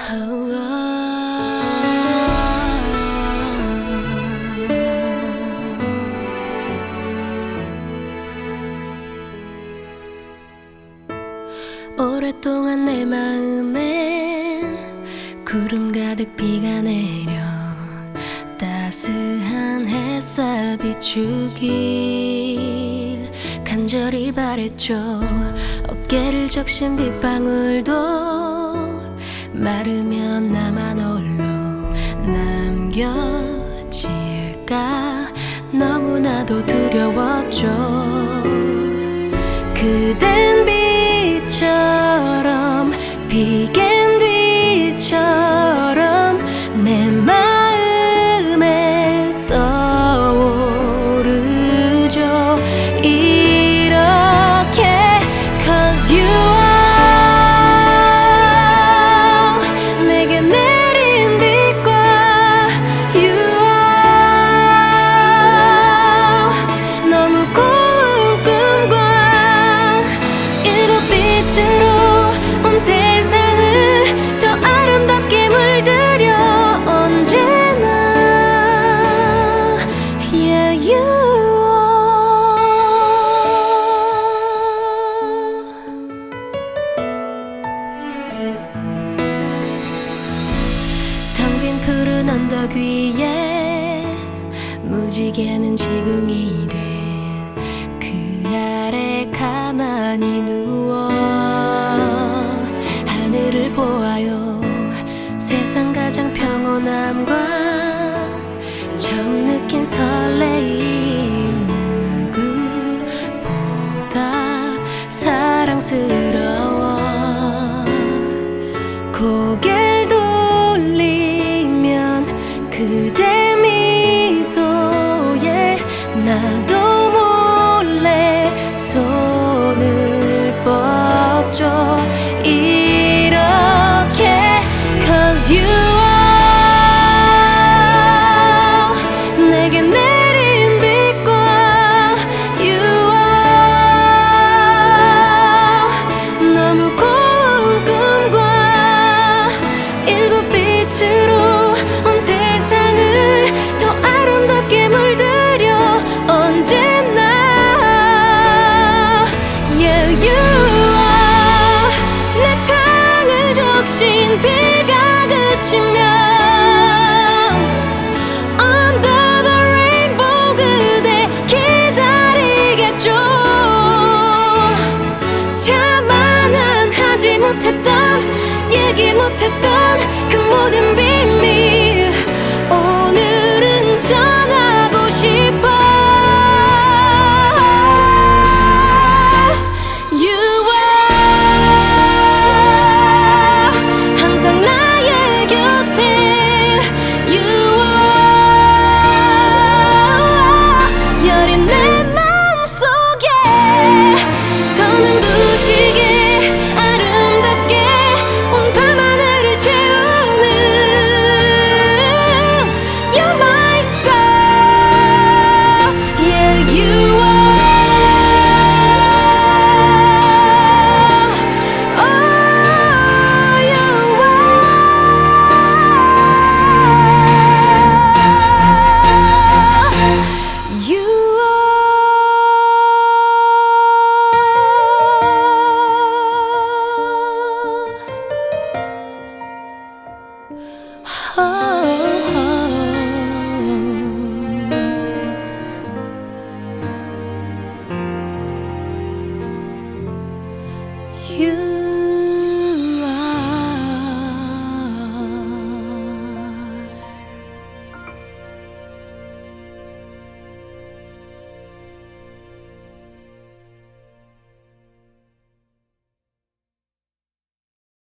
오랫동안 내 마음엔 구름 가득 비가 내려 따스한 햇살 비추길 간절히 바랬죠. 어깨를 적신 빗방울도 마르면 나만 홀로 남겨질까 너무나도 두려웠죠. 그댄 빛처럼 비겐 뒤처럼 내 마음에 떠오르죠. 이렇게 Cause you are 내게 내린 빛과 You are 너무 고운 꿈과 일곱 빛으로 온 세상을 더 아름답게 물들여 언제나 Yeah you 텅 빈 푸른 언덕 위에 무지개는 지붕이 돼 그 아래 가만히 누워 하늘을 보아요. 세상 가장 평온함과 처음 느낀 설레임 누구보다 사랑스러워. 고개를 돌리면 그대 미소에 나도 몰래 손을 뻗죠. 이렇게 Cause you are 내게 내린 빛과 You are 너무 고운 꿈과 일곱 빛으로 온 세상을 더 아름답게 물들여 언제나 Yeah you are 내 창을 적신 비가 그치면 Under the rainbow 그대 기다리겠죠. 차마는 하지 못했던 얘기 못했던 그 모든 비밀 오늘은 전하고 싶어. You are 항상 나의 곁에 You are 여린 내 맘속에 더 눈부시게 아름답게 온 밤하늘을 채우는 You're my soul Yeah you are Oh you are You are You